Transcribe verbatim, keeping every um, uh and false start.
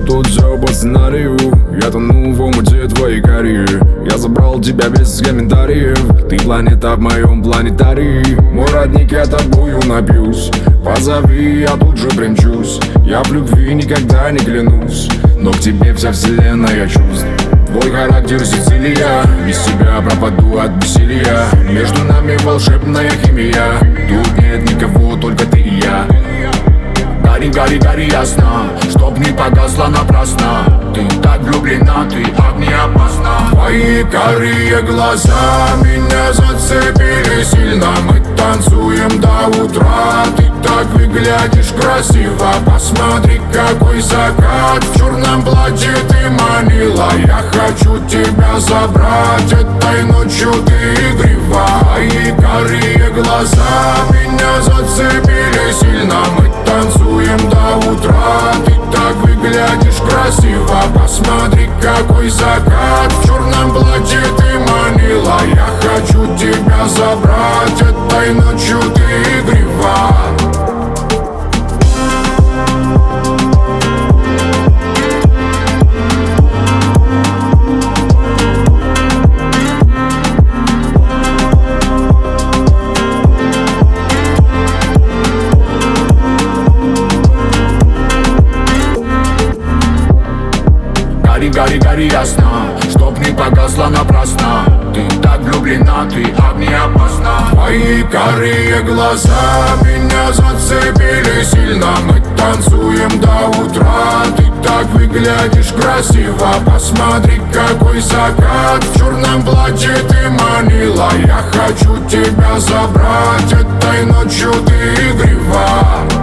тут все по сценарию. Я тону в омуте твоей карьеры. Я забрал тебя без комментариев. Ты планета в моем планетарии. Мой родник, я тобою напьюсь. Позови, я тут же примчусь. Я в любви никогда не клянусь, но к тебе вся вселенная чувств. Твой характер Сицилия, без тебя пропаду от бессилия. Между нами волшебная химия. Тут нет никого, только ты и я. Гори, гори, гори ясно, чтоб не погасла напрасно. Ты так влюблена, ты огнеопасна. Твои карие глаза меня зацепили сильно. Мы танцуем до утра. Ты так выглядишь красиво. Посмотри, какой закат. В черном платье ты манила. Я хочу тебя забрать. Этой ночью ты игрива. Твои карие глаза меня зацепили сильно. Мы танцуем до утра. Ты так выглядишь красиво. Посмотри, какой закат. В черном платье ты манила. Я хочу тебя забрать. Этой ночью ты игрива. Гори, гори, гори ясно, чтоб не погасла напрасно. Ты так влюблена, ты огнеопасна. Твои карие глаза меня зацепили сильно. Мы танцуем до утра. Ты так выглядишь красиво. Посмотри, какой закат. В черном платье ты манила. Я хочу тебя забрать. Этой ночью ты игрива.